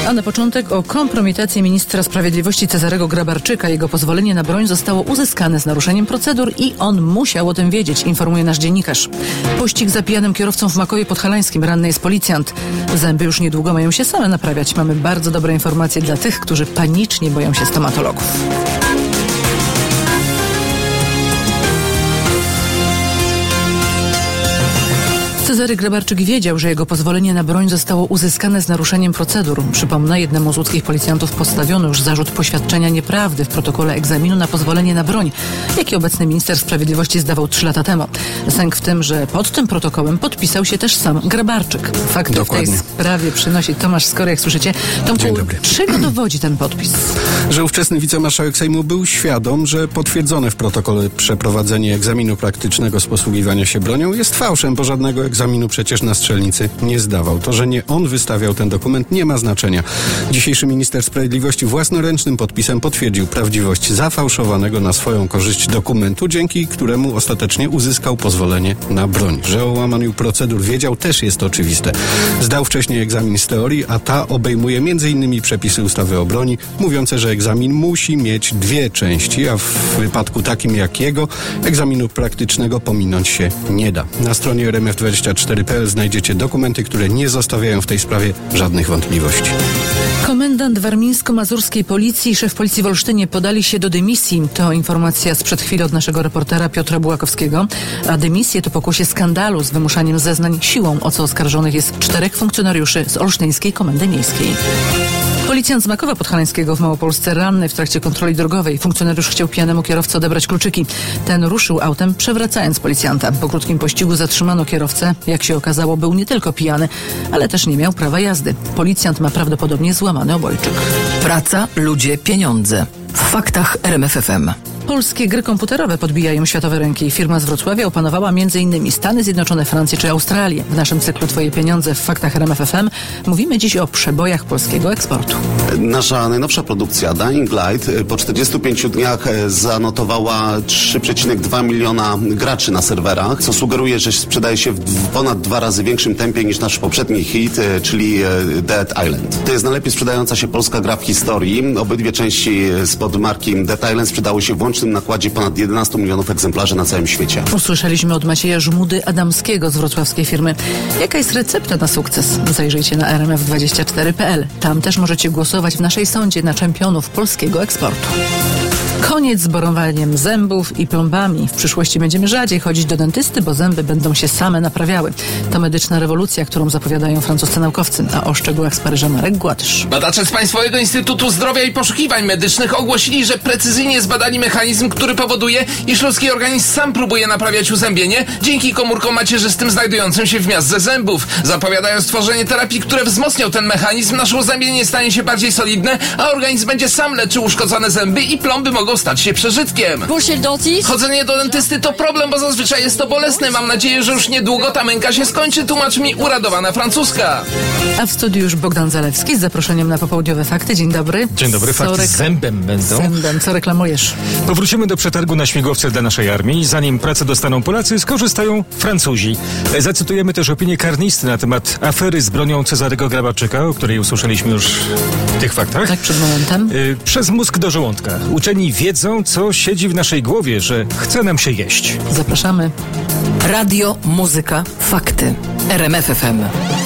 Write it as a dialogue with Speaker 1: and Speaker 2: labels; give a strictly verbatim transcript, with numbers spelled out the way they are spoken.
Speaker 1: A na początek o kompromitacji ministra sprawiedliwości Cezarego Grabarczyka. Jego pozwolenie na broń zostało uzyskane z naruszeniem procedur i on musiał o tym wiedzieć, informuje nasz dziennikarz. Pościg za pijanym kierowcą w Makowie Podhalańskim. Ranny jest policjant. Zęby już niedługo mają się same naprawiać. Mamy bardzo dobre informacje dla tych, którzy panicznie boją się stomatologów. Cezary Grabarczyk wiedział, że jego pozwolenie na broń zostało uzyskane z naruszeniem procedur. Przypomnę, jednemu z łódzkich policjantów postawiono już zarzut poświadczenia nieprawdy w protokole egzaminu na pozwolenie na broń, jaki obecny minister sprawiedliwości zdawał trzy lata temu. Sęk w tym, że pod tym protokołem podpisał się też sam Grabarczyk. Fakty Dokładnie. w tej sprawie przynosi Tomasz Skory, jak słyszycie. Tomku, czego dowodzi ten podpis?
Speaker 2: Że ówczesny wicemarszałek Sejmu był świadom, że potwierdzone w protokole przeprowadzenie egzaminu praktycznego z posługiwania się bronią jest fałszem, bo żadnego egzaminu Egzaminu przecież na strzelnicy nie zdawał. To, że nie on wystawiał ten dokument, nie ma znaczenia. Dzisiejszy minister sprawiedliwości własnoręcznym podpisem potwierdził prawdziwość zafałszowanego na swoją korzyść dokumentu, dzięki któremu ostatecznie uzyskał pozwolenie na broń. Że o łamaniu procedur wiedział, też jest oczywiste. Zdał wcześniej egzamin z teorii, a ta obejmuje między innymi przepisy ustawy o broni, mówiące, że egzamin musi mieć dwie części, a w wypadku takim jak jego, egzaminu praktycznego pominąć się nie da. Na stronie R M F dwadzieścia cztery kropka p l znajdziecie dokumenty, które nie zostawiają w tej sprawie żadnych wątpliwości.
Speaker 1: Komendant warmińsko-mazurskiej policji i szef policji w Olsztynie podali się do dymisji. To informacja sprzed chwili od naszego reportera Piotra Bułakowskiego. A dymisję to pokłosie skandalu z wymuszaniem zeznań siłą, o co oskarżonych jest czterech funkcjonariuszy z Olsztyńskiej Komendy Miejskiej. Policjant z Makowa Podhalańskiego w Małopolsce ranny w trakcie kontroli drogowej. Funkcjonariusz chciał pijanemu kierowcy odebrać kluczyki. Ten ruszył autem, przewracając policjanta. Po krótkim pościgu zatrzymano kierowcę. Jak się okazało, był nie tylko pijany, ale też nie miał prawa jazdy. Policjant ma prawdopodobnie złamany obojczyk.
Speaker 3: Praca, ludzie, pieniądze. W faktach R M F F M.
Speaker 1: Polskie gry komputerowe podbijają światowe rynki. Firma z Wrocławia opanowała między innymi Stany Zjednoczone, Francję czy Australię. W naszym cyklu Twoje pieniądze w faktach R M F F M mówimy dziś o przebojach polskiego eksportu.
Speaker 4: Nasza najnowsza produkcja Dying Light po czterdziestu pięciu dniach zanotowała trzy przecinek dwa miliona graczy na serwerach, co sugeruje, że sprzedaje się w ponad dwa razy większym tempie niż nasz poprzedni hit, czyli Dead Island. To jest najlepiej sprzedająca się polska gra w historii. Obydwie części spod marki Dead Island sprzedały się w łącznym nakładzie ponad jedenastu milionów egzemplarzy na całym świecie.
Speaker 1: Usłyszeliśmy od Macieja Żmudy Adamskiego z wrocławskiej firmy. Jaka jest recepta na sukces? Zajrzyjcie na R M F dwadzieścia cztery kropka p l. Tam też możecie głosować w naszej sądzie na czempionów polskiego eksportu. Koniec z borowaniem zębów i plombami. W przyszłości będziemy rzadziej chodzić do dentysty, bo zęby będą się same naprawiały. To medyczna rewolucja, którą zapowiadają francuscy naukowcy. A o szczegółach z Paryża Marek Gładysz.
Speaker 5: Badacze z Państwowego Instytutu Zdrowia i Poszukiwań Medycznych ogłosili, że precyzyjnie zbadali mechanizm, który powoduje, iż ludzki organizm sam próbuje naprawiać uzębienie dzięki komórkom macierzystym znajdującym się w miazdze zębów. Zapowiadają stworzenie terapii, które wzmocnią ten mechanizm, nasze uzębienie stanie się bardziej solidne, a organizm będzie sam leczył uszkodzone zęby i plomby mogą stać się przeżytkiem. Chodzenie do dentysty to problem, bo zazwyczaj jest to bolesne. Mam nadzieję, że już niedługo ta męka się skończy, tłumaczy mi uradowana Francuska.
Speaker 1: A w studiu już Bogdan Zalewski z zaproszeniem na popołudniowe fakty. Dzień dobry.
Speaker 6: Dzień dobry, fakty
Speaker 1: rek-
Speaker 6: z zębem będą.
Speaker 1: Zębem, co reklamujesz?
Speaker 6: Powrócimy do przetargu na śmigłowce dla naszej armii. Zanim pracę dostaną Polacy, skorzystają Francuzi. Zacytujemy też opinię karnisty na temat afery z bronią Cezarego Grabarczyka, o której usłyszeliśmy już w tych faktach.
Speaker 1: Tak, przed momentem.
Speaker 6: Y, przez mózg do żołądka. Uczeni wiedzą, co siedzi w naszej głowie, że chce nam się jeść.
Speaker 1: Zapraszamy.
Speaker 3: Radio, muzyka, fakty. R M F F M.